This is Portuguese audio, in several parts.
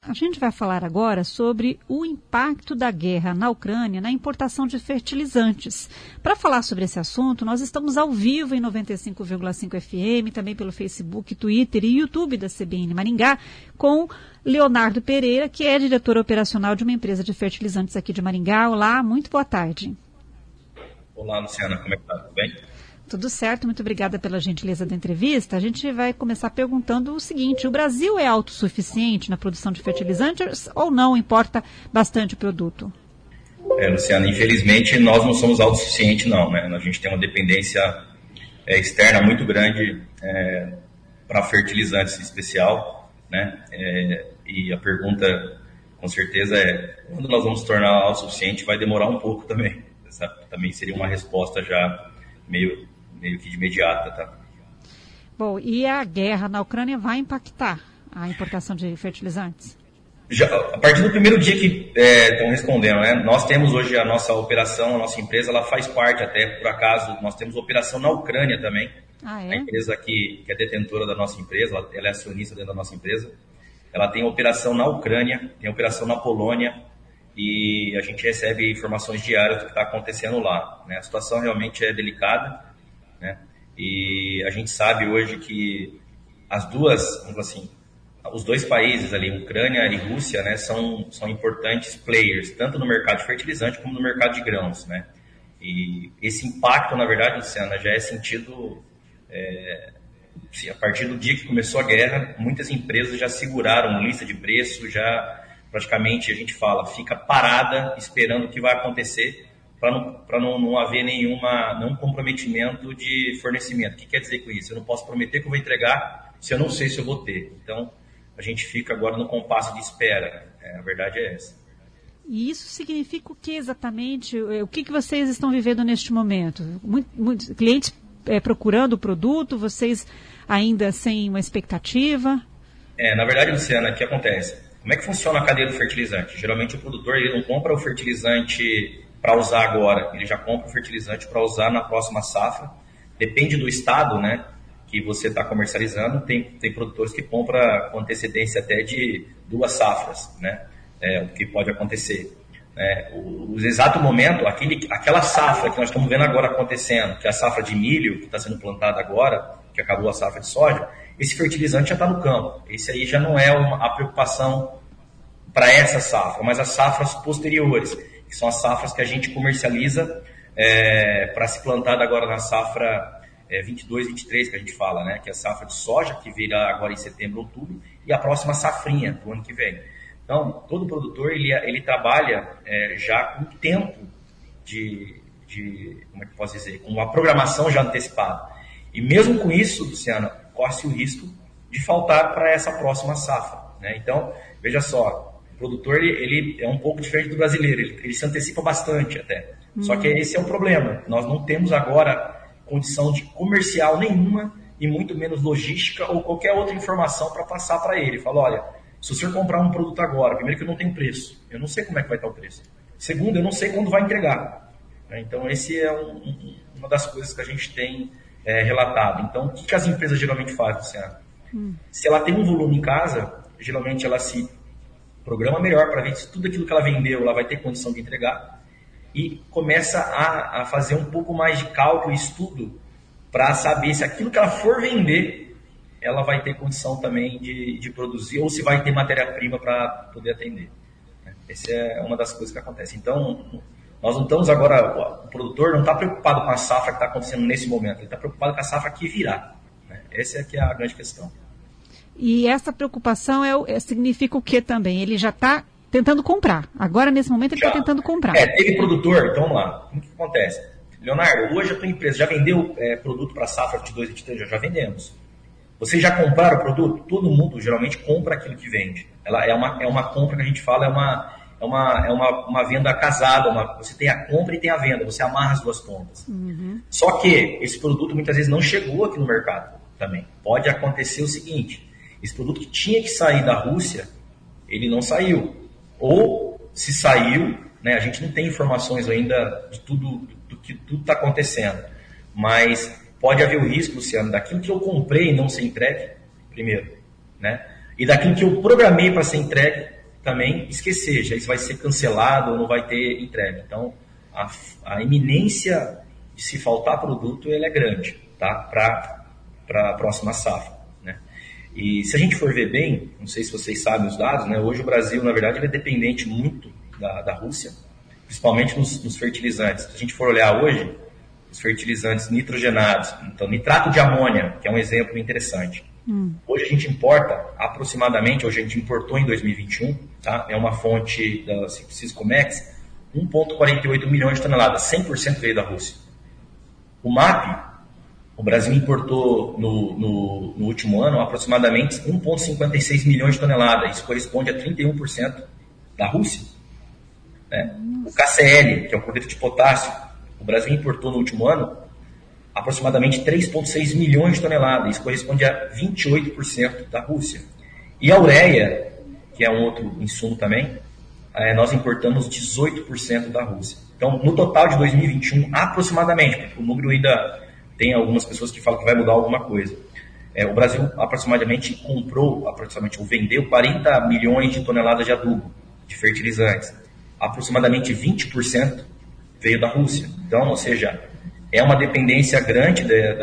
A gente vai falar agora sobre o impacto da guerra na Ucrânia na importação de fertilizantes. Para falar sobre esse assunto, nós estamos ao vivo em 95,5 FM, também pelo Facebook, Twitter e YouTube da CBN Maringá, com Leonardo Pereira, que é diretor operacional de uma empresa de fertilizantes aqui de Maringá. Olá, muito boa tarde. Olá, Luciana, como é que está? Tudo bem? Tudo certo, muito obrigada pela gentileza da entrevista. A gente vai começar perguntando o seguinte: o Brasil é autossuficiente na produção de fertilizantes ou não importa bastante o produto? Luciana, infelizmente nós não somos autossuficientes não, né? A gente tem uma dependência externa muito grande para fertilizantes em especial, né? E a pergunta com certeza é: quando nós vamos se tornar autossuficiente? Vai demorar um pouco também. Essa também seria uma resposta já meio que de imediata, tá? Bom, e a guerra na Ucrânia vai impactar a importação de fertilizantes? Já, a partir do primeiro dia que estão respondendo, né? Nós temos hoje a nossa operação, a nossa empresa, ela faz parte até, por acaso, nós temos operação na Ucrânia também. Ah, é? A empresa que é detentora da nossa empresa, ela é acionista dentro da nossa empresa. Ela tem operação na Ucrânia, tem operação na Polônia, e a gente recebe informações diárias do que está acontecendo lá, né? A situação realmente é delicada, né? E a gente sabe hoje que as duas, vamos assim, os dois países ali, Ucrânia e Rússia, né, são importantes players, tanto no mercado de fertilizante como no mercado de grãos, né? E esse impacto, na verdade, Luciana, já é sentido a partir do dia que começou a guerra. Muitas empresas já seguraram lista de preço, já praticamente a gente fala, fica parada esperando o que vai acontecer para não haver nenhum comprometimento de fornecimento. O que quer dizer com isso? Eu não posso prometer que eu vou entregar se eu não sei se eu vou ter. Então, a gente fica agora no compasso de espera. A verdade é essa. E isso significa o que exatamente? O que vocês estão vivendo neste momento? Muitos clientes procurando o produto, vocês ainda sem uma expectativa? Na verdade, Luciana, o que acontece? Como é que funciona a cadeia do fertilizante? Geralmente o produtor ele não compra o fertilizante para usar agora, ele já compra o fertilizante para usar na próxima safra. Depende do estado, né, que você está comercializando. Tem produtores que compram com antecedência até de 2 safras, né, o que pode acontecer. O exato momento, aquela safra que nós estamos vendo agora acontecendo, que é a safra de milho que está sendo plantada agora, que acabou a safra de soja, esse fertilizante já está no campo. Esse aí já não é a preocupação para essa safra, mas as safras posteriores, que são as safras que a gente comercializa para se plantar agora na safra 22, 23, que a gente fala, né? Que é a safra de soja, que virá agora em setembro, outubro, e a próxima safrinha do ano que vem. Então, todo produtor ele trabalha já com tempo como é que eu posso dizer, com uma programação já antecipada. E mesmo com isso, Luciana, corre-se o risco de faltar para essa próxima safra, né? Então, veja só, o produtor ele é um pouco diferente do brasileiro, ele se antecipa bastante até. Só que esse é o problema, nós não temos agora condição de comercial nenhuma e muito menos logística ou qualquer outra informação para passar para ele. Fala, olha, se o senhor comprar um produto agora, primeiro que eu não tenho preço, eu não sei como é que vai estar o preço. Segundo, eu não sei quando vai entregar. Então, esse é uma das coisas que a gente tem relatado. Então, o que as empresas geralmente fazem, Luciana? Se ela tem um volume em casa, geralmente ela se programa melhor para ver se tudo aquilo que ela vendeu ela vai ter condição de entregar e começa a fazer um pouco mais de cálculo e estudo para saber se aquilo que ela for vender ela vai ter condição também de produzir ou se vai ter matéria-prima para poder atender. Essa é uma das coisas que acontece. Então, nós não estamos agora, o produtor não está preocupado com a safra que está acontecendo nesse momento, ele está preocupado com a safra que virá, né? Essa é que é a grande questão. E essa preocupação significa o que também? Ele já está tentando comprar. Agora, nesse momento, ele está tentando comprar. Teve produtor, então vamos lá. O que acontece? Leonardo, hoje a tua empresa já vendeu produto para a safra 22, 23? Já vendemos. Vocês já compraram o produto? Todo mundo geralmente compra aquilo que vende. Ela é uma compra que a gente fala, é uma venda casada. Você tem a compra e tem a venda, você amarra as duas pontas. Só que esse produto muitas vezes não chegou aqui no mercado também. Pode acontecer o seguinte: esse produto que tinha que sair da Rússia, ele não saiu. Ou, se saiu, né, a gente não tem informações ainda de tudo, do que tudo está acontecendo. Mas pode haver o risco, Luciano, daquilo que eu comprei não ser entregue, primeiro, né? E daquilo que eu programei para ser entregue também esquecer, já isso vai ser cancelado ou não vai ter entrega. Então, a iminência de se faltar produto, ele é grande, tá? Para a próxima safra, né? E se a gente for ver bem, não sei se vocês sabem os dados, né? Hoje o Brasil, na verdade, ele é dependente muito da Rússia, principalmente nos fertilizantes. Se a gente for olhar hoje, os fertilizantes nitrogenados, então nitrato de amônia, que é um exemplo interessante. Hoje a gente importa aproximadamente, hoje a gente importou em 2021, tá? É uma fonte da Siscomex, 1,48 milhões de toneladas, 100% veio da Rússia. O MAP, o Brasil importou no último ano aproximadamente 1,56 milhões de toneladas, isso corresponde a 31% da Rússia. Né? O KCl, que é o cloreto de potássio, o Brasil importou no último ano aproximadamente 3,6 milhões de toneladas, isso corresponde a 28% da Rússia. E a ureia, que é um outro insumo também, nós importamos 18% da Rússia. Então, no total de 2021, aproximadamente, porque o número ainda tem algumas pessoas que falam que vai mudar alguma coisa, o Brasil aproximadamente comprou, ou vendeu 40 milhões de toneladas de adubo, de fertilizantes. Aproximadamente 20% veio da Rússia. Então, ou seja, é uma dependência grande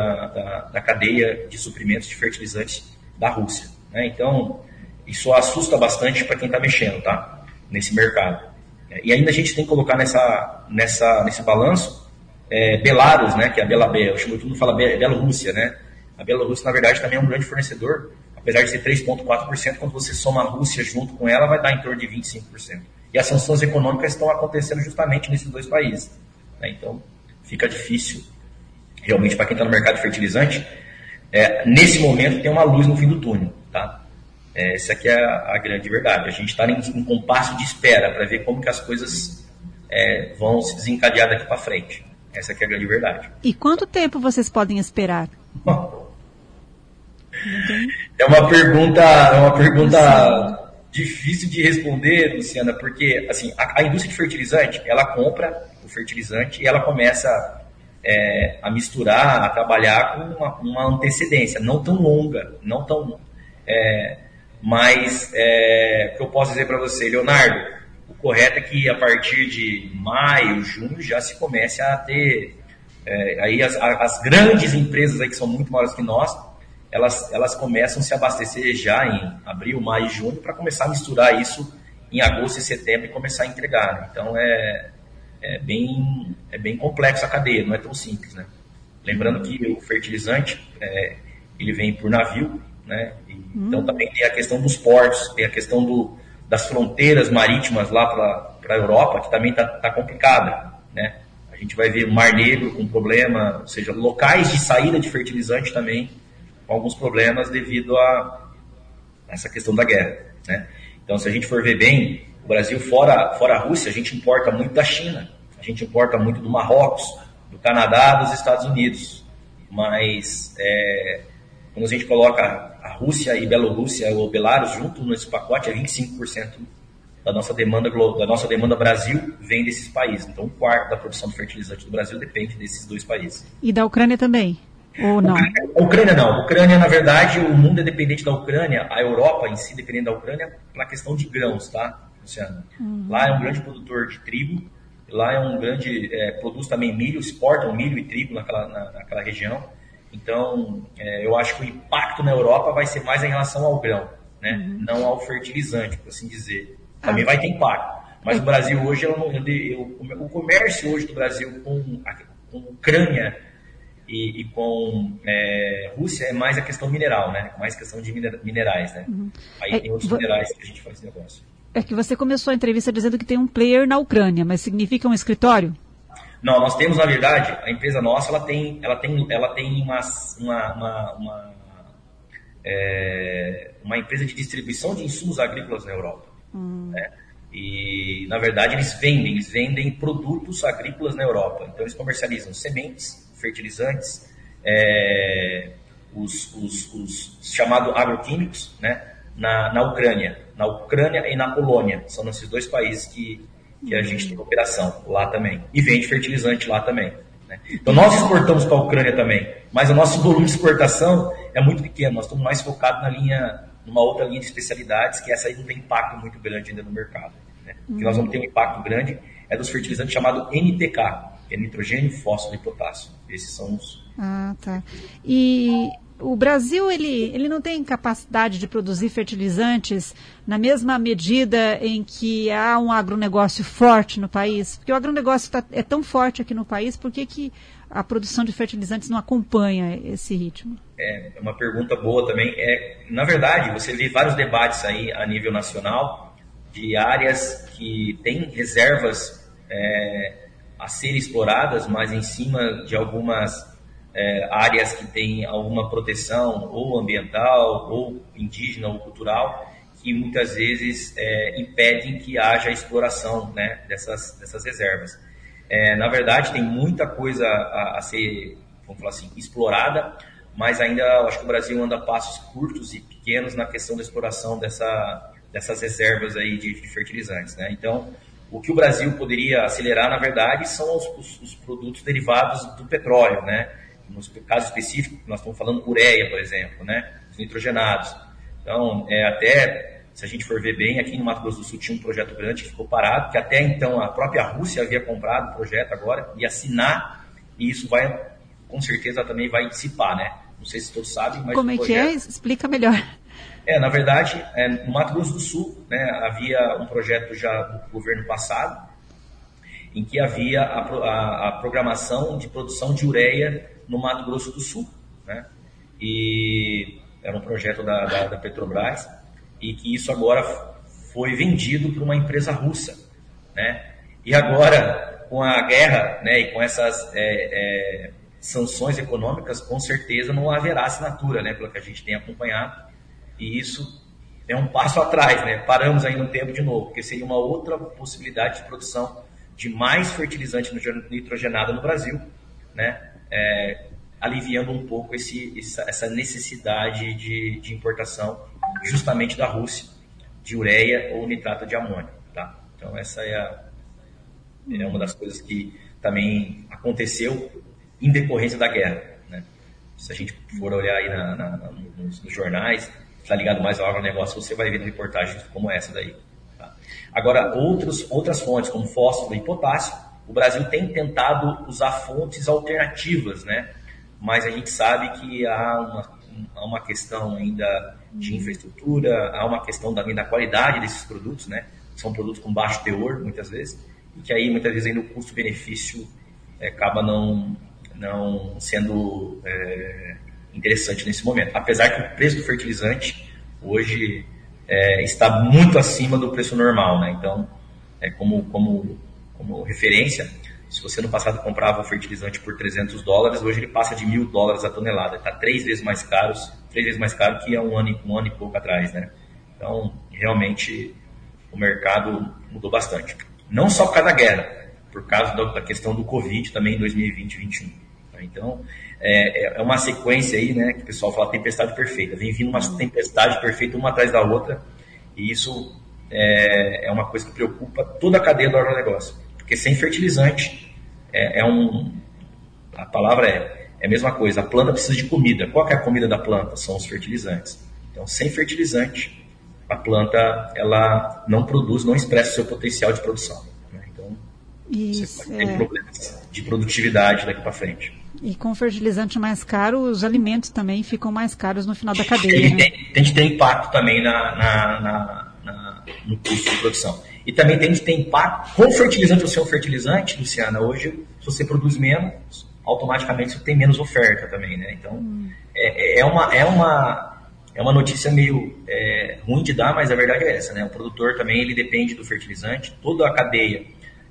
da cadeia de suprimentos de fertilizantes da Rússia, né? Então, isso assusta bastante para quem está mexendo, tá? Nesse mercado. E ainda a gente tem que colocar nesse balanço Belarus, né? Que é a todo mundo fala Bielorrússia, né? A Bielorrússia, na verdade, também é um grande fornecedor, apesar de ser 3,4%, quando você soma a Rússia junto com ela, vai dar em torno de 25%. E as sanções econômicas estão acontecendo justamente nesses dois países, né? Então, fica difícil, realmente, para quem está no mercado de fertilizante. Nesse momento, tem uma luz no fim do túnel, tá? Essa aqui é a grande verdade. A gente está em compasso de espera para ver como que as coisas vão se desencadear daqui para frente. Essa aqui é a grande verdade. E quanto tempo vocês podem esperar? É uma pergunta difícil de responder, Luciana, porque assim, a indústria de fertilizante, ela compra o fertilizante e ela começa a misturar, a trabalhar com uma antecedência, não tão longa, mas o que eu posso dizer para você, Leonardo, o correto é que a partir de maio, junho, já se comece a ter, aí as grandes empresas aí que são muito maiores que nós, elas começam a se abastecer já em abril, maio e junho para começar a misturar isso em agosto e setembro e começar a entregar. Então é bem complexo a cadeia, não é tão simples, né? Lembrando que o fertilizante ele vem por navio, né? Então também tem a questão dos portos, tem a questão das fronteiras marítimas lá para a Europa, que também está complicada, né? A gente vai ver o Mar Negro com problema, ou seja, locais de saída de fertilizante também com alguns problemas devido a essa questão da guerra, né? Então, se a gente for ver bem, o Brasil, fora a Rússia, a gente importa muito da China, a gente importa muito do Marrocos, do Canadá, dos Estados Unidos, mas quando a gente coloca a Rússia e Bielorrússia ou Belarus junto nesse pacote, 25% da nossa demanda Brasil vem desses países. Então, 1/4 da produção de fertilizante do Brasil depende desses dois países. E da Ucrânia também? Ou não? A Ucrânia não. A Ucrânia, na verdade, o mundo é dependente da Ucrânia, a Europa em si dependente da Ucrânia pela questão de grãos, tá, Luciana? Lá é um grande produtor de trigo, lá é um grande, produz também milho, exportam milho e trigo naquela região. Então, eu acho que o impacto na Europa vai ser mais em relação ao grão, né? Não ao fertilizante, por assim dizer. Também vai ter impacto. Mas o Brasil hoje, o comércio hoje do Brasil com Ucrânia e com Rússia é mais a questão mineral, né? Mais questão de minerais, né? Aí tem outros minerais que a gente faz esse negócio. É que você começou a entrevista dizendo que tem um player na Ucrânia, mas significa um escritório? Não, nós temos, na verdade, a empresa nossa, ela tem uma empresa de distribuição de insumos agrícolas na Europa, né? E, na verdade, eles vendem produtos agrícolas na Europa. Então, eles comercializam sementes, fertilizantes, os chamados agroquímicos, né? Na Ucrânia e na Polônia. São nesses dois países que a gente tem operação lá também. E vende fertilizante lá também, né? Então, nós exportamos para a Ucrânia também, mas o nosso volume de exportação é muito pequeno. Nós estamos mais focados na linha numa outra linha de especialidades, que essa aí não tem impacto muito grande ainda no mercado. Né? O que nós vamos ter um impacto grande é dos fertilizantes chamado NPK, que é nitrogênio, fósforo e potássio. Esses são os... Ah, tá. E o Brasil, ele não tem capacidade de produzir fertilizantes na mesma medida em que há um agronegócio forte no país? Porque o agronegócio é tão forte aqui no país, por que a produção de fertilizantes não acompanha esse ritmo? É uma pergunta boa também. Na verdade, você vê vários debates aí a nível nacional de áreas que têm reservas a serem exploradas, mas em cima de algumas áreas que têm alguma proteção ou ambiental, ou indígena, ou cultural, que muitas vezes impedem que haja exploração, né, dessas reservas. Na verdade, tem muita coisa a ser, vamos falar assim, explorada, mas ainda acho que o Brasil anda a passos curtos e pequenos na questão da exploração dessas reservas aí de fertilizantes, né? Então, o que o Brasil poderia acelerar, na verdade, são os produtos derivados do petróleo, né? No caso específico, nós estamos falando ureia, por exemplo, né? Os nitrogenados. Então, até, se a gente for ver bem, aqui no Mato Grosso do Sul tinha um projeto grande que ficou parado, que até então a própria Rússia havia comprado o projeto agora, e assinar, e isso com certeza também vai dissipar, né? Não sei se todos sabem, mas... Como é que é? Explica melhor. Na verdade, no Mato Grosso do Sul, né, havia um projeto já do governo passado, em que havia a programação de produção de ureia no Mato Grosso do Sul, né? E era um projeto da Petrobras, e que isso agora foi vendido para uma empresa russa, né? E agora, com a guerra, né, e com essas sanções econômicas, com certeza não haverá assinatura, né, pelo que a gente tem acompanhado, e isso é um passo atrás, né? Paramos aí no tempo de novo, porque seria uma outra possibilidade de produção de mais fertilizante nitrogenado no Brasil, né? Aliviando um pouco essa necessidade de importação justamente da Rússia, de ureia ou nitrato de amônio. Tá? Então essa é uma das coisas que também aconteceu em decorrência da guerra. Né? Se a gente for olhar aí nos jornais, está ligado mais ao agronegócio, você vai ver reportagens como essa daí. Tá? Agora, outras fontes, como fósforo e potássio, o Brasil tem tentado usar fontes alternativas, né? Mas a gente sabe que há uma questão ainda de infraestrutura, há uma questão também da qualidade desses produtos, né? São produtos com baixo teor, muitas vezes, e que aí muitas vezes ainda o custo-benefício acaba não sendo interessante nesse momento. Apesar que o preço do fertilizante hoje está muito acima do preço normal, né? Então, como referência, se você no passado comprava o fertilizante por $300, hoje ele passa de $1.000 a tonelada. Está 3 vezes mais caro que há um ano e pouco atrás, né? Então, realmente, o mercado mudou bastante. Não só por causa da guerra, por causa da questão do Covid também em 2020 e 2021. Então, é uma sequência aí, né, que o pessoal fala tempestade perfeita. Vem vindo uma tempestade perfeita uma atrás da outra, e isso é uma coisa que preocupa toda a cadeia do agronegócio. Porque sem fertilizante, a palavra é a mesma coisa, a planta precisa de comida. Qual que é a comida da planta? São os fertilizantes. Então, sem fertilizante, a planta ela não produz, não expressa o seu potencial de produção. Né? Então, você pode ter problemas de produtividade daqui para frente. E com fertilizante mais caro, os alimentos também ficam mais caros no final da cadeia. Tem que ter impacto também no custo de produção. E também tem que ter impacto com fertilizante ou sem fertilizante, Luciana. Hoje, se você produz menos, automaticamente você tem menos oferta também, né? Então, é uma notícia meio ruim de dar, mas a verdade é essa, né? O produtor também ele depende do fertilizante, toda a cadeia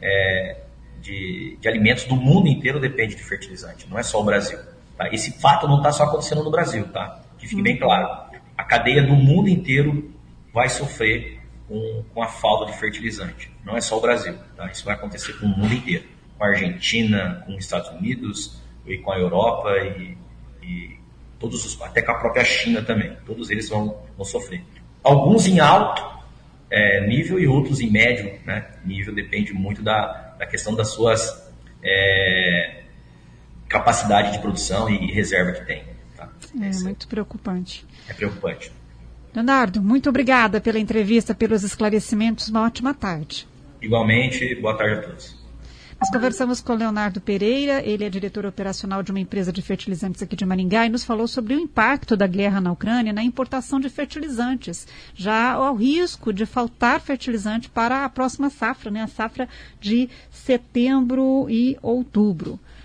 de alimentos do mundo inteiro depende de fertilizante, não é só o Brasil. Tá? Esse fato não está só acontecendo no Brasil, tá? Que fique bem claro. A cadeia do mundo inteiro vai sofrer com a falta de fertilizante. Não é só o Brasil, tá? Isso vai acontecer com o mundo inteiro. Com a Argentina, com os Estados Unidos, e com a Europa e até com a própria China também. Todos eles vão sofrer. Alguns em alto nível e outros em médio, né? Nível depende muito da questão das suas capacidade de produção e reserva que tem. Tá? Muito preocupante. É preocupante. Leonardo, muito obrigada pela entrevista, pelos esclarecimentos. Uma ótima tarde. Igualmente, boa tarde a todos. Nós conversamos com o Leonardo Pereira, ele é diretor operacional de uma empresa de fertilizantes aqui de Maringá e nos falou sobre o impacto da guerra na Ucrânia na importação de fertilizantes, já ao risco de faltar fertilizante para a próxima safra, né, a safra de setembro e outubro.